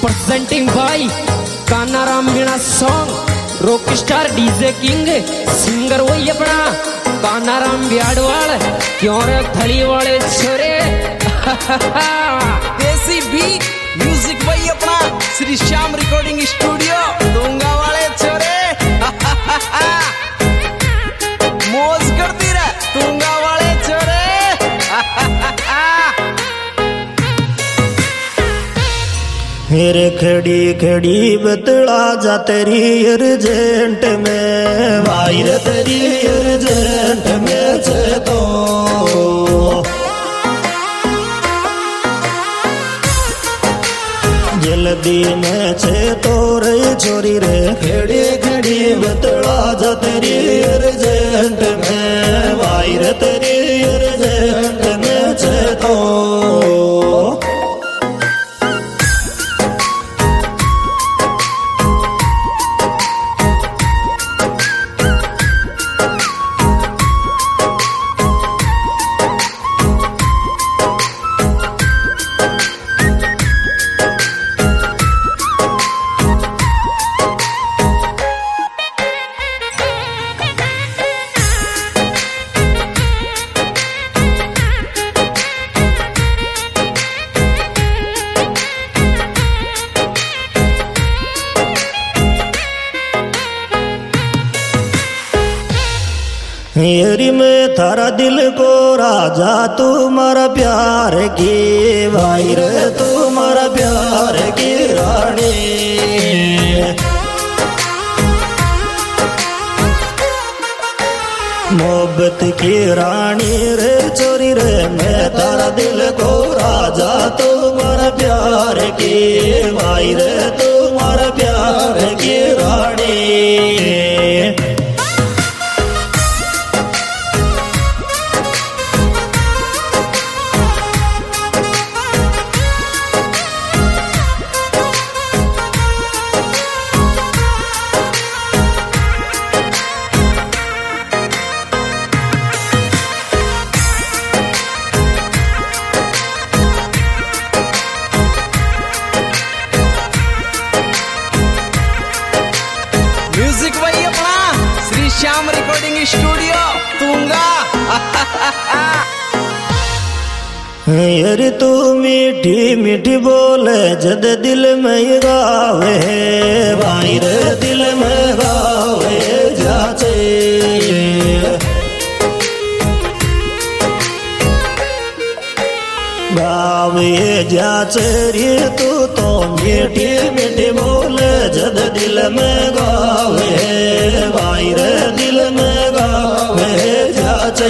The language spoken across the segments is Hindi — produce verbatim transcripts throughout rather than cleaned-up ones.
presenting by Kanaram Meena song rock star DJ king singer वही अपना कानाराम बियाडवाल क्यों रे थली वाले छोरे देसी बीट म्यूजिक वही अपना श्री श्याम रिकॉर्डिंग स्टूडियो दूंगा वाले छोरे मौज करती रह दूंगा वाले छोरे मेरे खड़ी खड़ी बतला जा तेरी अर्जेंट में वायर तेरी अर्जेंट में से तो जल्दी में से तो रे छोरी रे खड़ी खड़ी बतला जा तेरी अर्जेंट में वायर तेरी अर्जेंट में से तो मेरी में थारा दिल को राजा तुम्हारा प्यार की वायर तुम्हारा प्यार की रानी मोहब्बत की रानी रे चोरी रे मैं थारा दिल को राजा तुम्हारा प्यार की वायर तुम्हारा प्यार की रानी म्यूजिक वही अपना श्री श्याम रिकॉर्डिंग स्टूडियो दूंगा यार तू मीठी मीठी बोले जद दिल में गावे वायर दिल में गावे जाचे गावे जाचे रे तू तो मीठी मीठी बोले जद दिल में गावे वायर दिल में गावे जाचे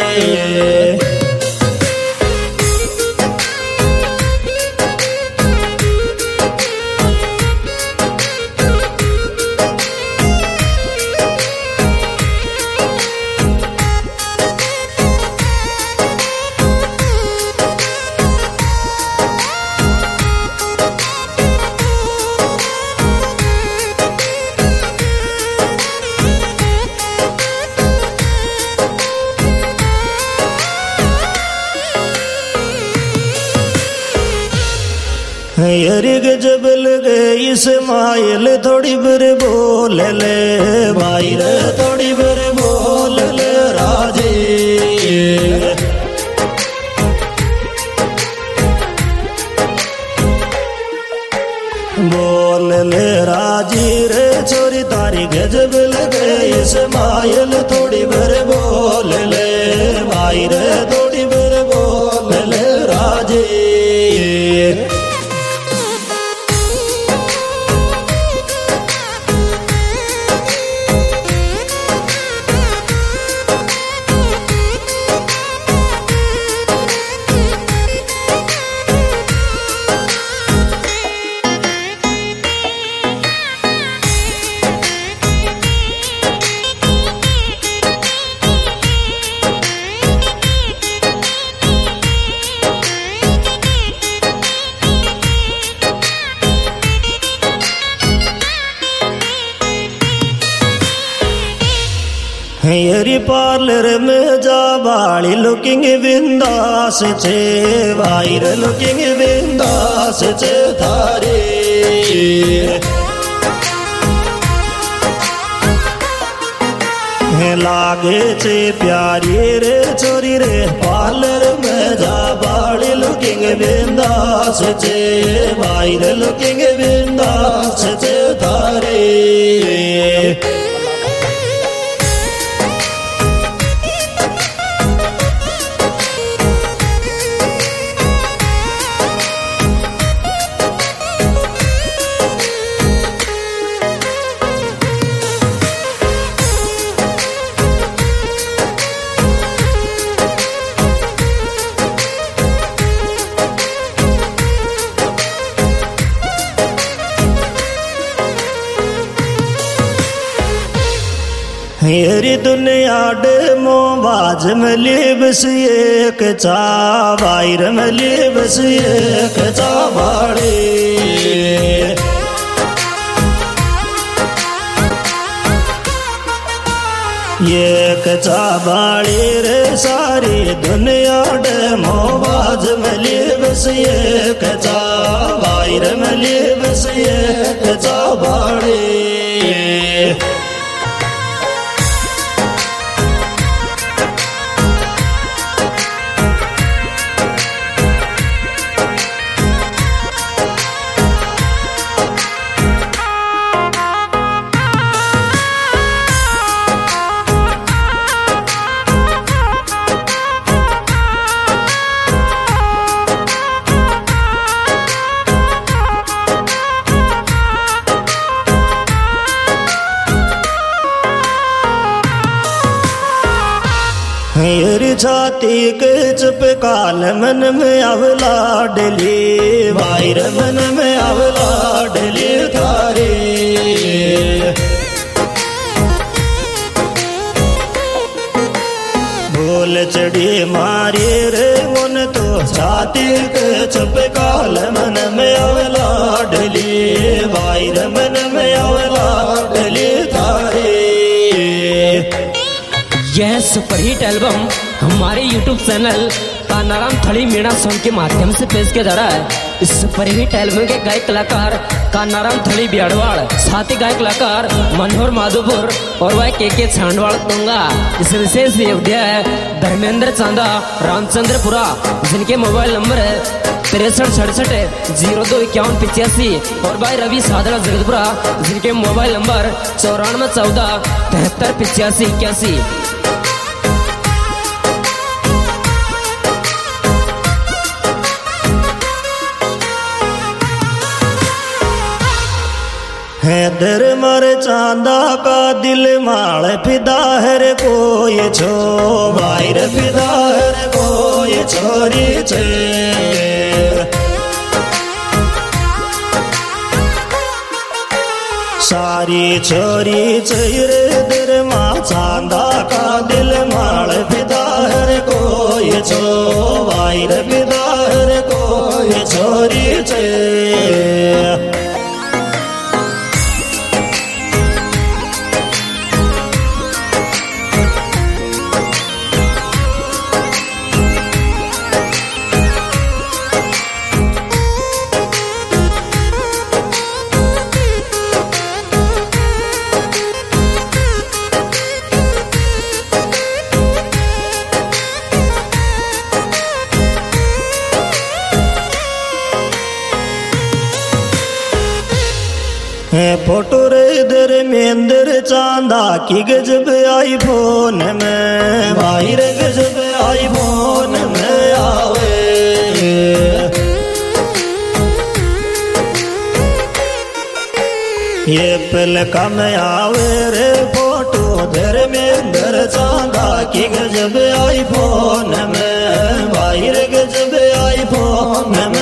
यारी गजब लगे इस्माइल थोड़ी बिर बोल ले वायर थोड़ी बिर बोल ले राजे बोल ले राजी रे छोरी तारी गजब लगे इस्माइल थोड़ी बिर बोल ले वायर थोड़ी बिर बोल ले राजे हरी पार्लर में जा बाड़ी लुकिंग बिंदास छे वायर लुकिंग बिंदास छे थारे लागे छे प्यारी रे छोरी रे पार्लर में जा बाड़ी लुकिंग बिंदास छे वायर लुकिंग बिंदास छे थारे हेरी दुनिया डे मोबाज मली बस एक चा वायर मली बस एक चा बाड़े एक चा बाड़े रे सारी दुनिया डे मोबाज मली बस एक चा वायर मली बस एक चा बाड़े हेर छाती के चुप काल मन में अवला डली वायर मन में अवला डली थारे बोल चढ़ी मारी रे मन तो छाती के चुप काल मन में अवला डली वायर मन में अवला डली थारे यह सुपरहिट एल्बम हमारे YouTube channel Kanaram Thadi Meena song के माध्यम से पेश किया जा रहा है। इस सुपरहिट एल्बम के गायक कलाकार कानाराम थड़ी बियाड़वाड़, साथी गायक कलाकार मनोहर माधोपुर और वह के के छांडवाड़ तुंगा। इस विशेष योद्धा है धर्मेंद्र चांदा रामचंद्रपुरा, जिनके मोबाइल नंबर है तिरसठ सड़सठ जीरो दो इक्यावन पिचासी और भाई रवि सादड़ा जगतपुरा, जिनके मोबाइल नंबर चौरानवे चौदह तिहत्तर पिचासी इक्यासी। हैदर मर चांदा का दिल माल फिदा हर कोई छो वायर फिदा हर कोई छोरी छे सारी छोरी चेर दर माँ चांदा का दिल माल फिदा हर कोई छो वायर फिदा हर कोई छोरी छे। फोटो रे धर्मेंद्र चांदा की गजब आई फोन में वायर गजब आई फोन में आवे ये पल कम आवे रे फोटो धर्मेंद्र चांदा की गजब आई फोन में वायर गजब आई फोन में